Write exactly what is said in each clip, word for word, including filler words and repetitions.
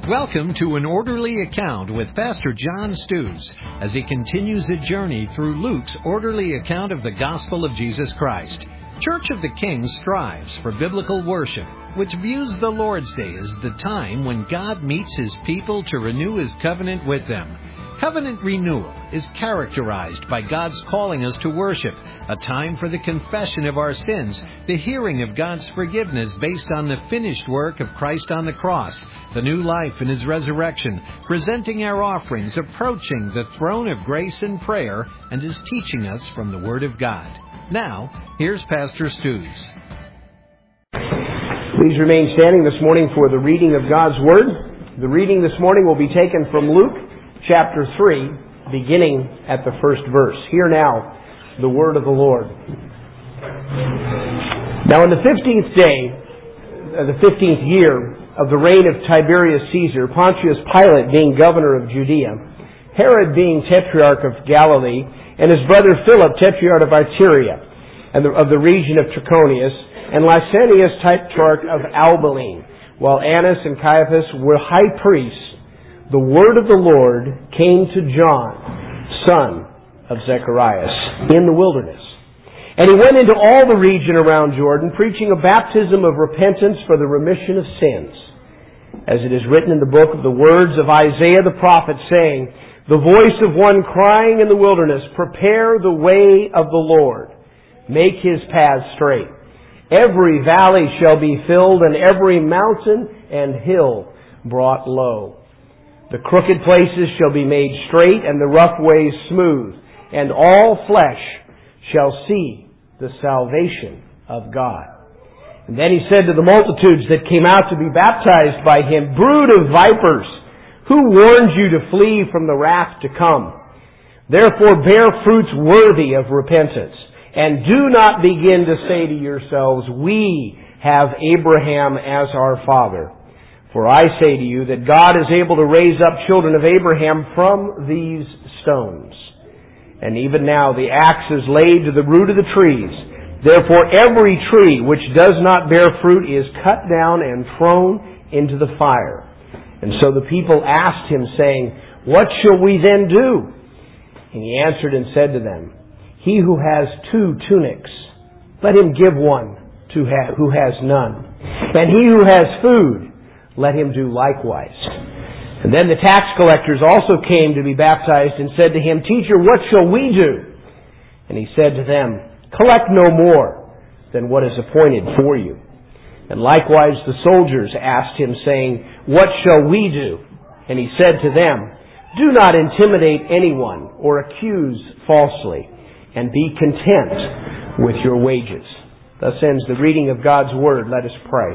Welcome to An Orderly Account with Pastor John Stews as he continues a journey through Luke's orderly account of the gospel of Jesus Christ. Church of the King strives for biblical worship, which views the Lord's Day as the time when God meets His people to renew His covenant with them. Covenant renewal is characterized by God's calling us to worship, a time for the confession of our sins, the hearing of God's forgiveness based on the finished work of Christ on the cross, the new life in His resurrection, presenting our offerings, approaching the throne of grace in prayer, and is teaching us from the Word of God. Now, here's Pastor Stews. Please remain standing this morning for the reading of God's Word. The reading this morning will be taken from Luke chapter three, beginning at the first verse. Hear now the word of the Lord. Now in the fifteenth day, uh, the fifteenth year of the reign of Tiberius Caesar, Pontius Pilate being governor of Judea, Herod being tetrarch of Galilee, and his brother Philip tetrarch of Iturea, and the, of the region of Trachonius, and Lysanias tetrarch of Abilene, while Annas and Caiaphas were high priests, the word of the Lord came to John, son of Zechariah, in the wilderness. And he went into all the region around Jordan, preaching a baptism of repentance for the remission of sins, as it is written in the book of the words of Isaiah the prophet, saying, "The voice of one crying in the wilderness, prepare the way of the Lord, make His paths straight. Every valley shall be filled, and every mountain and hill brought low. The crooked places shall be made straight, and the rough ways smooth, and all flesh shall see the salvation of God." And then he said to the multitudes that came out to be baptized by him, "Brood of vipers, who warned you to flee from the wrath to come? Therefore bear fruits worthy of repentance, and do not begin to say to yourselves, 'We have Abraham as our father.' For I say to you that God is able to raise up children of Abraham from these stones. And even now the axe is laid to the root of the trees. Therefore every tree which does not bear fruit is cut down and thrown into the fire." And so the people asked him, saying, "What shall we then do?" And he answered and said to them, "He who has two tunics, let him give one to who has none. And he who has food, let him do likewise." And then the tax collectors also came to be baptized and said to him, "Teacher, what shall we do?" And he said to them, "Collect no more than what is appointed for you." And likewise the soldiers asked him, saying, "What shall we do?" And he said to them, "Do not intimidate anyone or accuse falsely, and be content with your wages." Thus ends the reading of God's Word. Let us pray.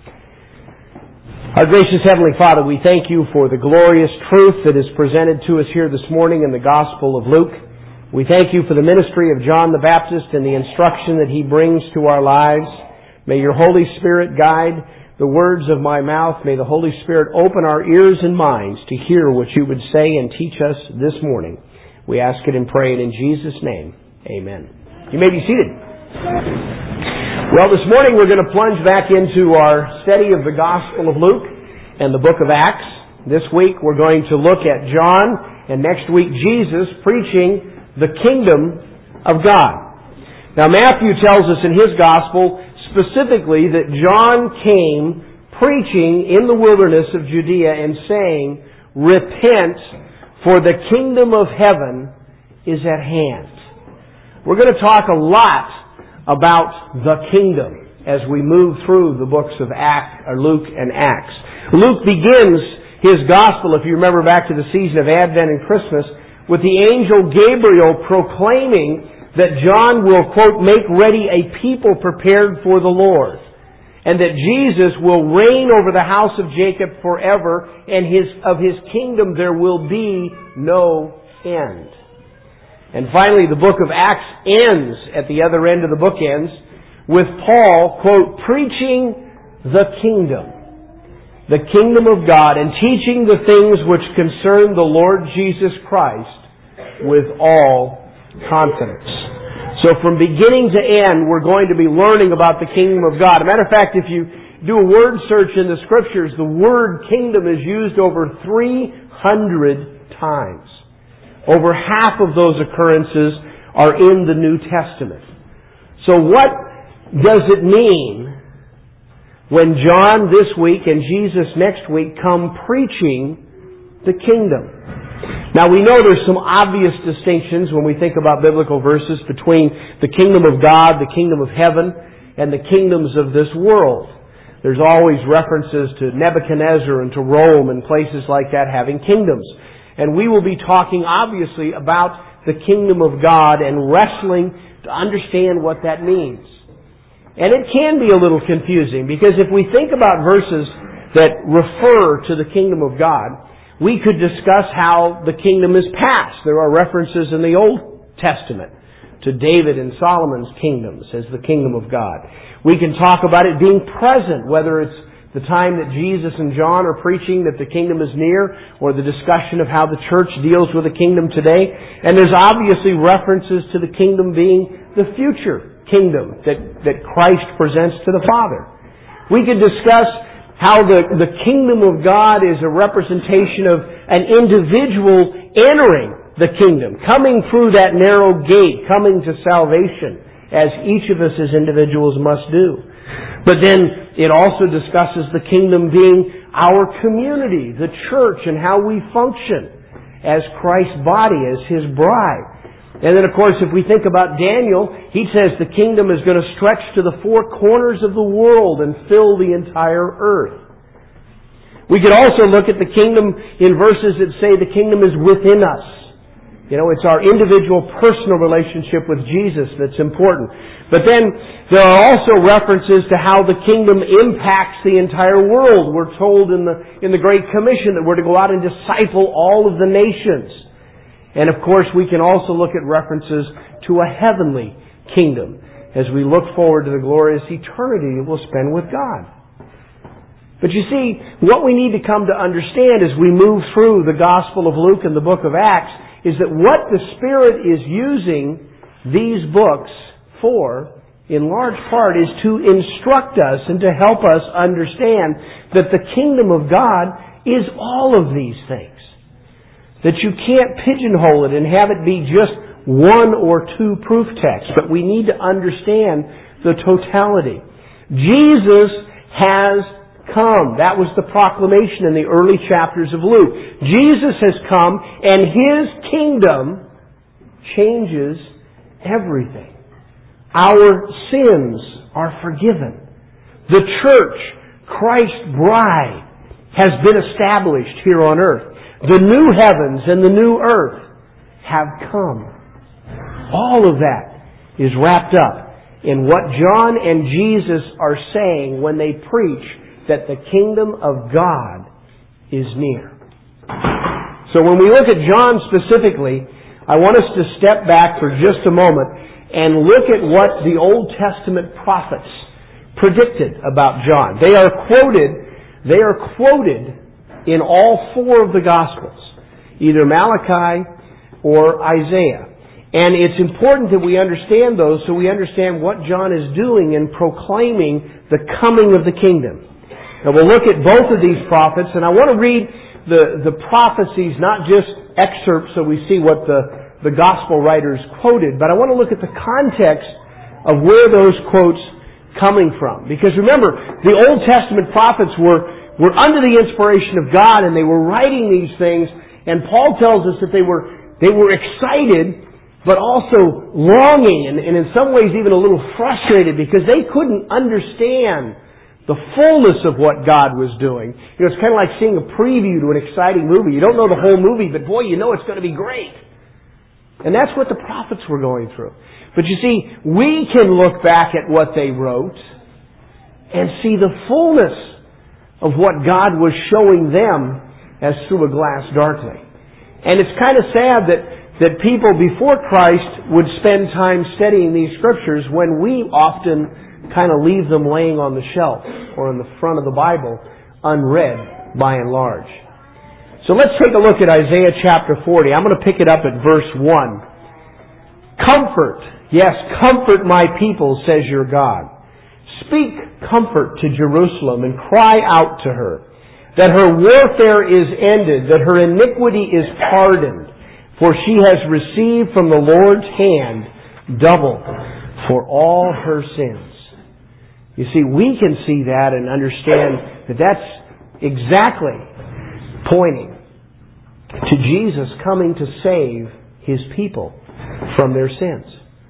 Our gracious Heavenly Father, we thank You for the glorious truth that is presented to us here this morning in the Gospel of Luke. We thank You for the ministry of John the Baptist and the instruction that he brings to our lives. May Your Holy Spirit guide the words of my mouth. May the Holy Spirit open our ears and minds to hear what You would say and teach us this morning. We ask it and pray it in Jesus' name. Amen. You may be seated. Well, this morning we're going to plunge back into our study of the Gospel of Luke and the book of Acts. This week we're going to look at John, and next week Jesus preaching the kingdom of God. Now Matthew tells us in his Gospel specifically that John came preaching in the wilderness of Judea and saying, "Repent, for the kingdom of heaven is at hand." We're going to talk a lot about the kingdom as we move through the books of Acts, or Luke and Acts. Luke begins his gospel, if you remember back to the season of Advent and Christmas, with the angel Gabriel proclaiming that John will, quote, "make ready a people prepared for the Lord," and that Jesus will reign over the house of Jacob forever, and his, of his kingdom there will be no end. And finally, the book of Acts ends, at the other end of the book ends, with Paul, quote, "preaching the kingdom, the kingdom of God, and teaching the things which concern the Lord Jesus Christ with all confidence." So from beginning to end, we're going to be learning about the kingdom of God. As a matter of fact, if you do a word search in the Scriptures, the word kingdom is used over three hundred times. Over half of those occurrences are in the New Testament. So what does it mean when John this week and Jesus next week come preaching the kingdom? Now we know there's some obvious distinctions when we think about biblical verses between the kingdom of God, the kingdom of heaven, and the kingdoms of this world. There's always references to Nebuchadnezzar and to Rome and places like that having kingdoms. And we will be talking obviously about the kingdom of God and wrestling to understand what that means. And it can be a little confusing because if we think about verses that refer to the kingdom of God, we could discuss how the kingdom is past. There are references in the Old Testament to David and Solomon's kingdoms as the kingdom of God. We can talk about it being present, whether it's the time that Jesus and John are preaching that the kingdom is near, or the discussion of how the church deals with the kingdom today. And there's obviously references to the kingdom being the future kingdom that, that Christ presents to the Father. We could discuss how the, the kingdom of God is a representation of an individual entering the kingdom, coming through that narrow gate, coming to salvation, as each of us as individuals must do. But then it also discusses the kingdom being our community, the church, and how we function as Christ's body, as His bride. And then, of course, if we think about Daniel, he says the kingdom is going to stretch to the four corners of the world and fill the entire earth. We could also look at the kingdom in verses that say the kingdom is within us. You know, it's our individual personal relationship with Jesus that's important. But then there are also references to how the kingdom impacts the entire world. We're told in the, in the Great Commission that we're to go out and disciple all of the nations. And of course, we can also look at references to a heavenly kingdom as we look forward to the glorious eternity that we'll spend with God. But you see, what we need to come to understand as we move through the Gospel of Luke and the book of Acts is that what the Spirit is using these books for, in large part, is to instruct us and to help us understand that the kingdom of God is all of these things. That you can't pigeonhole it and have it be just one or two proof texts, but we need to understand the totality. Jesus has come. That was the proclamation in the early chapters of Luke. Jesus has come, and His kingdom changes everything. Our sins are forgiven. The church, Christ's bride, has been established here on earth. The new heavens and the new earth have come. All of that is wrapped up in what John and Jesus are saying when they preach that the kingdom of God is near. So when we look at John specifically, I want us to step back for just a moment and look at what the Old Testament prophets predicted about John. They are quoted, they are quoted in all four of the Gospels, either Malachi or Isaiah. And it's important that we understand those so we understand what John is doing in proclaiming the coming of the kingdom. Now we'll look at both of these prophets, and I want to read the, the prophecies, not just excerpts so we see what the, the Gospel writers quoted, but I want to look at the context of where those quotes coming from. Because remember, the Old Testament prophets were were under the inspiration of God, and they were writing these things, and Paul tells us that they were they were excited, but also longing, and, and in some ways even a little frustrated, because they couldn't understand the fullness of what God was doing. You know, it's kind of like seeing a preview to an exciting movie. You don't know the whole movie, but boy, you know it's going to be great. And that's what the prophets were going through. But you see, we can look back at what they wrote and see the fullness of what God was showing them as through a glass darkly. And it's kind of sad that, that people before Christ would spend time studying these scriptures when we often kind of leave them laying on the shelf or in the front of the Bible unread by and large. So let's take a look at Isaiah chapter forty. I'm going to pick it up at verse one. Comfort, yes, comfort my people, says your God. Speak comfort to Jerusalem and cry out to her, that her warfare is ended, that her iniquity is pardoned, for she has received from the Lord's hand double for all her sins. You see, we can see that and understand that that's exactly pointing to Jesus coming to save His people from their sins.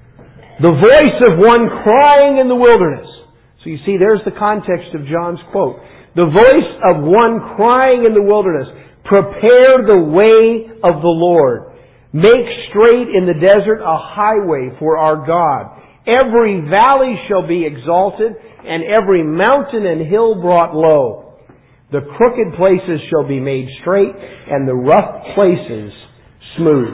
The voice of one crying in the wilderness. So you see, there's the context of John's quote. The voice of one crying in the wilderness, prepare the way of the Lord. Make straight in the desert a highway for our God. Every valley shall be exalted, and every mountain and hill brought low. The crooked places shall be made straight, and the rough places smooth.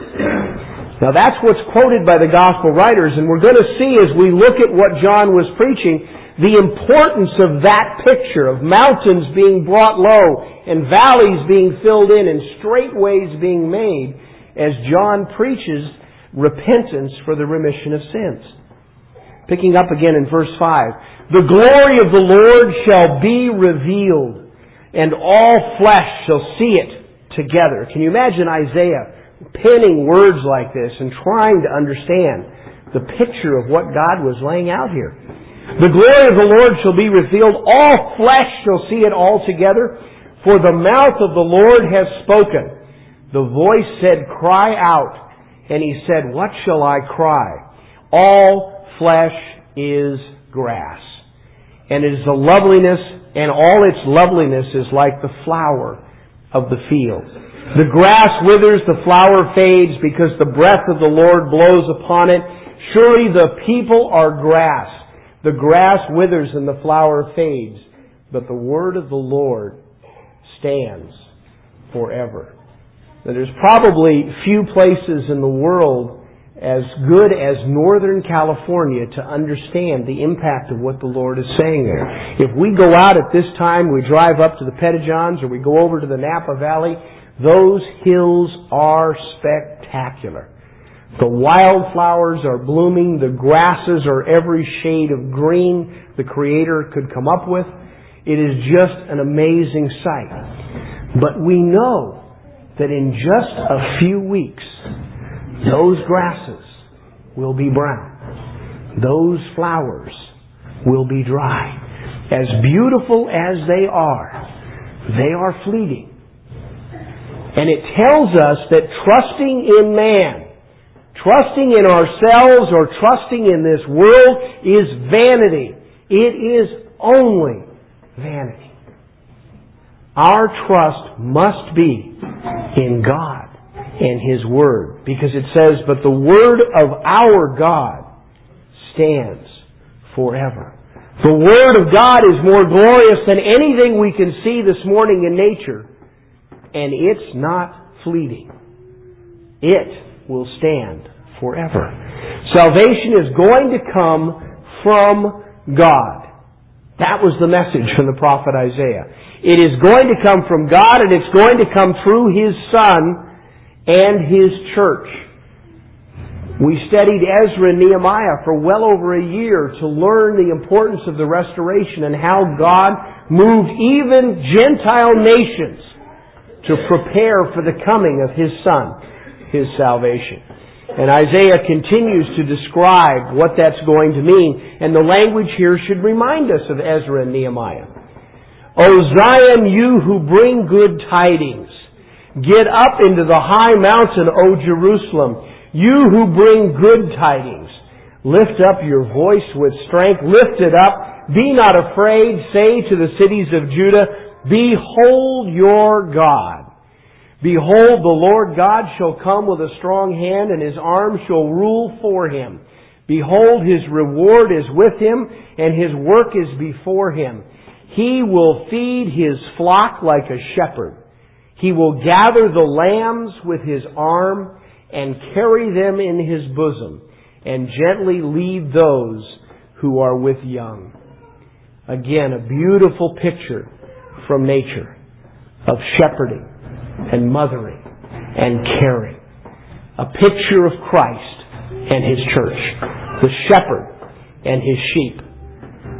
Now that's what's quoted by the Gospel writers, and we're going to see as we look at what John was preaching, the importance of that picture of mountains being brought low and valleys being filled in and straight ways being made as John preaches repentance for the remission of sins. Picking up again in verse five. The glory of the Lord shall be revealed, and all flesh shall see it together. Can you imagine Isaiah penning words like this and trying to understand the picture of what God was laying out here? The glory of the Lord shall be revealed. All flesh shall see it all together. For the mouth of the Lord has spoken. The voice said, cry out. And He said, what shall I cry? All flesh is grass. And it is the loveliness, and all its loveliness is like the flower of the field. The grass withers, the flower fades, because the breath of the Lord blows upon it. Surely the people are grass. The grass withers and the flower fades, but the word of the Lord stands forever. Now, there's probably few places in the world as good as Northern California to understand the impact of what the Lord is saying there. If we go out at this time, we drive up to the Pettijohns or we go over to the Napa Valley, those hills are spectacular. The wildflowers are blooming. The grasses are every shade of green the Creator could come up with. It is just an amazing sight. But we know that in just a few weeks, those grasses will be brown. Those flowers will be dry. As beautiful as they are, they are fleeting. And it tells us that trusting in man, trusting in ourselves or trusting in this world is vanity. It is only vanity. Our trust must be in God and His Word. Because it says, but the Word of our God stands forever. The Word of God is more glorious than anything we can see this morning in nature. And it's not fleeting. It will stand forever. Salvation is going to come from God. That was the message from the prophet Isaiah. It is going to come from God, and it's going to come through His Son and His church. We studied Ezra and Nehemiah for well over a year to learn the importance of the restoration and how God moved even Gentile nations to prepare for the coming of His Son, His salvation. And Isaiah continues to describe what that's going to mean. And the language here should remind us of Ezra and Nehemiah. O Zion, you who bring good tidings, get up into the high mountain, O Jerusalem, you who bring good tidings. Lift up your voice with strength, lift it up, be not afraid, say to the cities of Judah, behold your God. Behold, the Lord God shall come with a strong hand, and His arm shall rule for Him. Behold, His reward is with Him, and His work is before Him. He will feed His flock like a shepherd. He will gather the lambs with His arm, and carry them in His bosom, and gently lead those who are with young. Again, a beautiful picture from nature of shepherding and mothering and caring. A picture of Christ and His church. The shepherd and His sheep.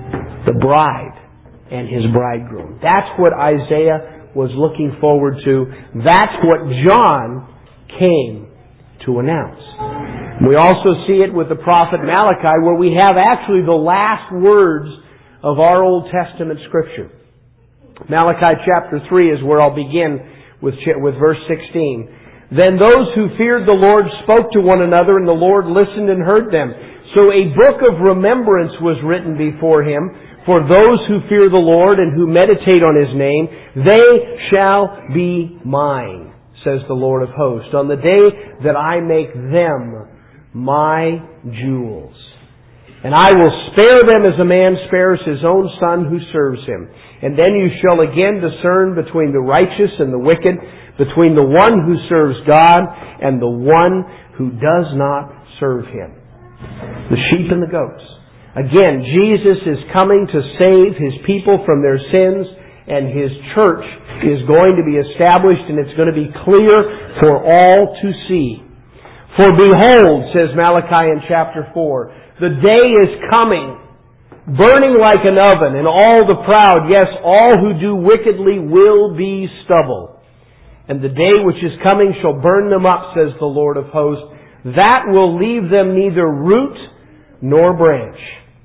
the bride and His bridegroom. That's what Isaiah was looking forward to. That's what John came to announce. We also see it with the prophet Malachi, where we have actually the last words of our Old Testament Scripture. Malachi chapter three is where I'll begin with, with verse sixteen. Then those who feared the Lord spoke to one another, and the Lord listened and heard them. So a book of remembrance was written before Him for those who fear the Lord and who meditate on His name. They shall be mine, says the Lord of hosts, on the day that I make them my jewels. And I will spare them as a man spares his own son who serves him. And then you shall again discern between the righteous and the wicked, between the one who serves God and the one who does not serve Him. The sheep and the goats. Again, Jesus is coming to save His people from their sins, and His church is going to be established, and it's going to be clear for all to see. For behold, says Malachi in chapter four, the day is coming, burning like an oven, and all the proud, yes, all who do wickedly will be stubble. And the day which is coming shall burn them up, says the Lord of hosts. That will leave them neither root nor branch.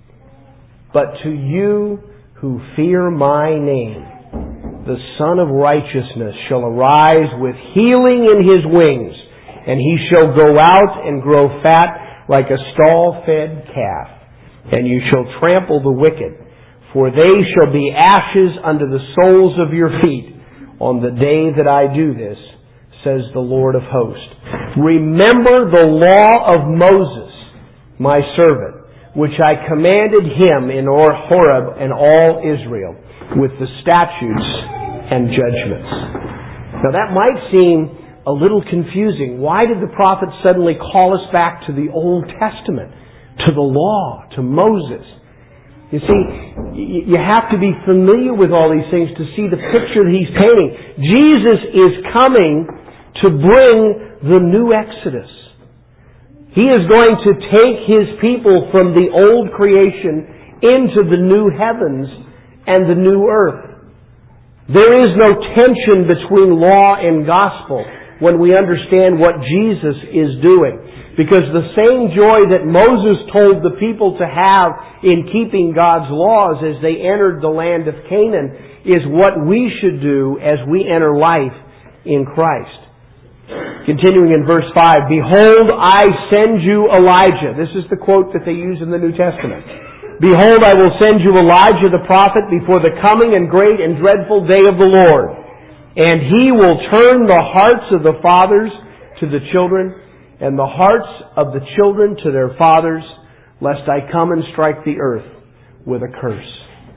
But to you who fear my name, the Son of Righteousness shall arise with healing in His wings, and He shall go out and grow fat like a stall-fed calf. And you shall trample the wicked, for they shall be ashes under the soles of your feet on the day that I do this, says the Lord of hosts. Remember the law of Moses, my servant, which I commanded him in Horeb and all Israel, with the statutes and judgments. Now that might seem a little confusing. Why did the prophet suddenly call us back to the Old Testament, to the law, to Moses? You see, you have to be familiar with all these things to see the picture that He's painting. Jesus is coming to bring the new Exodus. He is going to take His people from the old creation into the new heavens and the new earth. There is no tension between law and gospel when we understand what Jesus is doing. Because the same joy that Moses told the people to have in keeping God's laws as they entered the land of Canaan is what we should do as we enter life in Christ. Continuing in verse five, behold, I send you Elijah. This is the quote that they use in the New Testament. Behold, I will send you Elijah the prophet before the coming and great and dreadful day of the Lord. And he will turn the hearts of the fathers to the children, and the hearts of the children to their fathers, lest I come and strike the earth with a curse.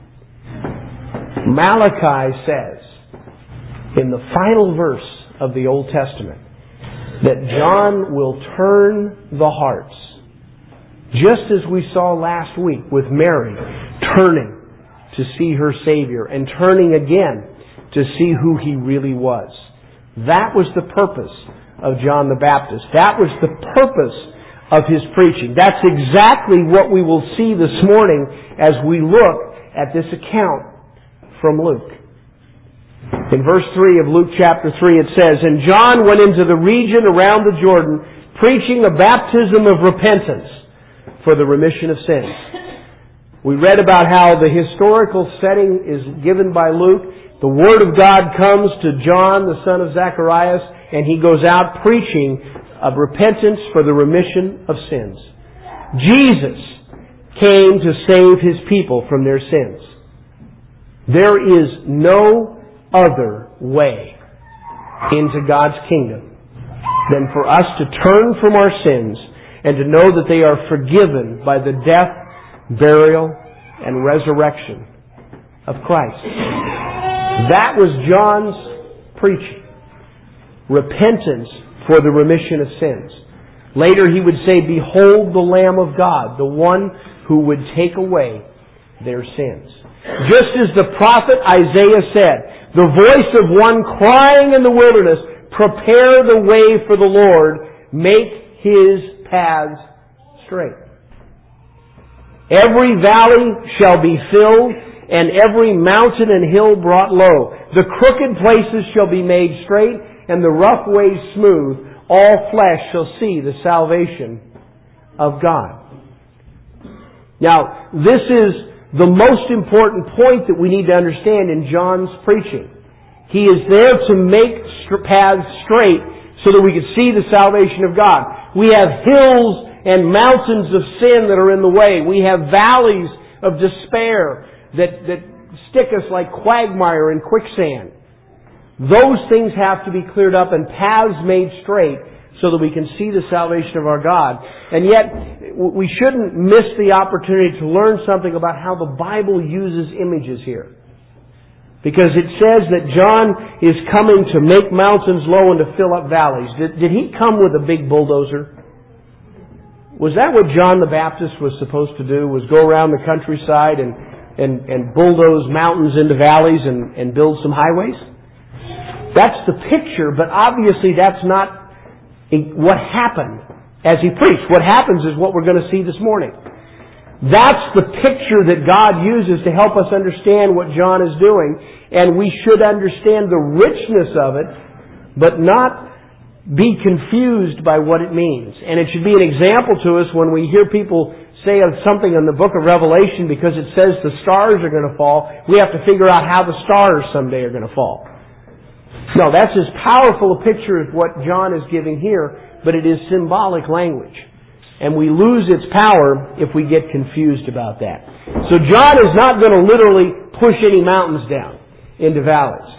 Malachi says, in the final verse of the Old Testament, that John will turn the hearts, just as we saw last week with Mary turning to see her Savior and turning again to see who He really was. That was the purpose of John the Baptist. That was the purpose of his preaching. That's exactly what we will see this morning as we look at this account from Luke. In verse three of Luke chapter three it says, And John went into the region around the Jordan, preaching a baptism of repentance for the remission of sins. We read about how the historical setting is given by Luke. The Word of God comes to John, the son of Zacharias, and he goes out preaching of repentance for the remission of sins. Jesus came to save His people from their sins. There is no other way into God's kingdom than for us to turn from our sins and to know that they are forgiven by the death, burial, and resurrection of Christ. That was John's preaching. Repentance for the remission of sins. Later he would say, Behold the Lamb of God, the one who would take away their sins. Just as the prophet Isaiah said, the voice of one crying in the wilderness, Prepare the way for the Lord, make His paths straight. Every valley shall be filled, and every mountain and hill brought low. The crooked places shall be made straight, and the rough ways smooth. All flesh shall see the salvation of God. Now, this is the most important point that we need to understand in John's preaching. He is there to make paths straight so that we can see the salvation of God. We have hills and mountains of sin that are in the way. We have valleys of despair that, that stick us like quagmire and quicksand. Those things have to be cleared up and paths made straight so that we can see the salvation of our God. And yet, we shouldn't miss the opportunity to learn something about how the Bible uses images here. Because it says that John is coming to make mountains low and to fill up valleys. Did, did he come with a big bulldozer? Was that what John the Baptist was supposed to do? Was go around the countryside and, and, and bulldoze mountains into valleys and, and build some highways? That's the picture, but obviously that's not what happened as he preached. What happens is what we're going to see this morning. That's the picture that God uses to help us understand what John is doing, and we should understand the richness of it, but not be confused by what it means. And it should be an example to us when we hear people say something in the book of Revelation because it says the stars are going to fall. We have to figure out how the stars someday are going to fall. No, that's as powerful a picture as what John is giving here, but it is symbolic language. And we lose its power if we get confused about that. So John is not going to literally push any mountains down into valleys.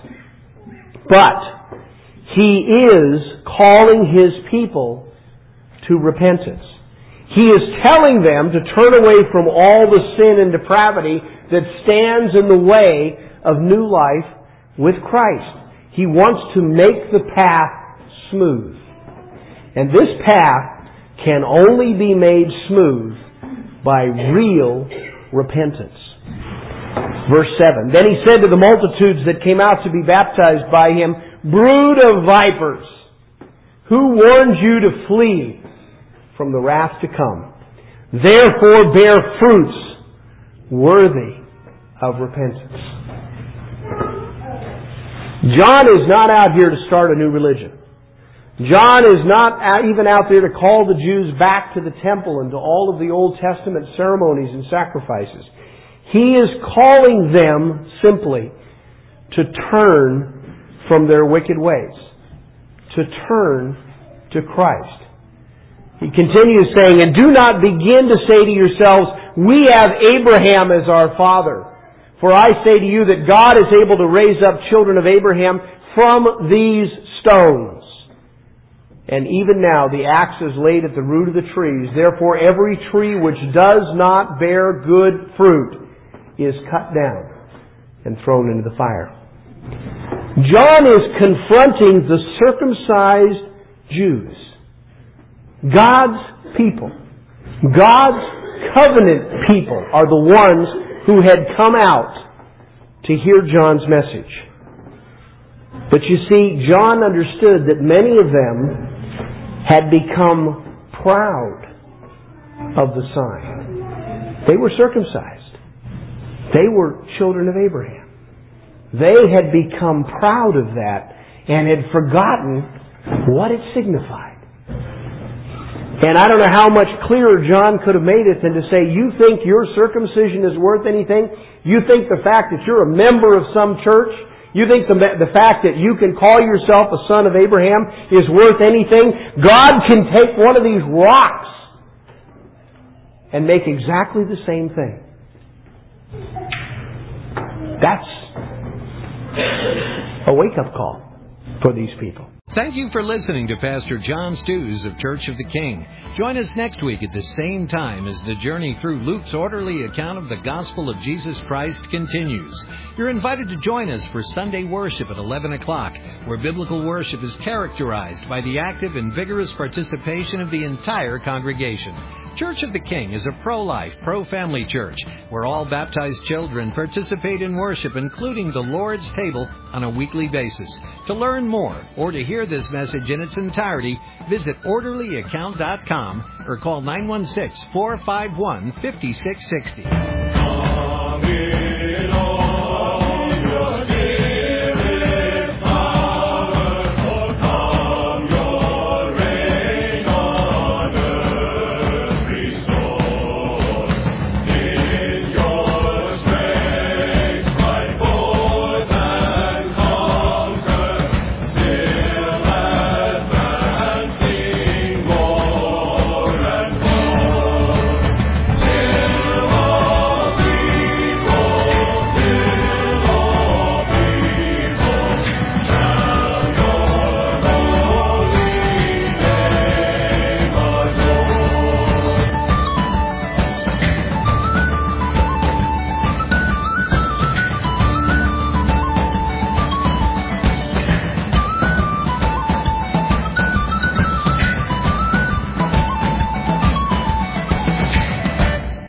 But he is calling his people to repentance. He is telling them to turn away from all the sin and depravity that stands in the way of new life with Christ. He wants to make the path smooth. And this path can only be made smooth by real repentance. Verse seven. Then he said to the multitudes that came out to be baptized by him, "Brood of vipers, who warned you to flee from the wrath to come? Therefore bear fruits worthy of repentance." John is not out here to start a new religion. John is not even out there to call the Jews back to the temple and to all of the Old Testament ceremonies and sacrifices. He is calling them simply to turn from their wicked ways, to turn to Christ. He continues saying, "And do not begin to say to yourselves, 'We have Abraham as our father.' For I say to you that God is able to raise up children of Abraham from these stones. And even now the axe is laid at the root of the trees. Therefore every tree which does not bear good fruit is cut down and thrown into the fire." John is confronting the circumcised Jews. God's people, God's covenant people are the ones who had come out to hear John's message. But you see, John understood that many of them had become proud of the sign. They were circumcised. They were children of Abraham. They had become proud of that and had forgotten what it signified. And I don't know how much clearer John could have made it than to say, you think your circumcision is worth anything? You think the fact that you're a member of some church, you think the, the fact that you can call yourself a son of Abraham is worth anything? God can take one of these rocks and make exactly the same thing. That's a wake-up call for these people. Thank you for listening to Pastor John Stews of Church of the King. Join us next week at the same time as the journey through Luke's orderly account of the gospel of Jesus Christ continues. You're invited to join us for Sunday worship at eleven o'clock, where biblical worship is characterized by the active and vigorous participation of the entire congregation. Church of the King is a pro-life, pro-family church where all baptized children participate in worship, including the Lord's table, on a weekly basis. To learn more or to hear hear this message in its entirety, visit orderly account dot com or call nine one six, four five one, five six six zero.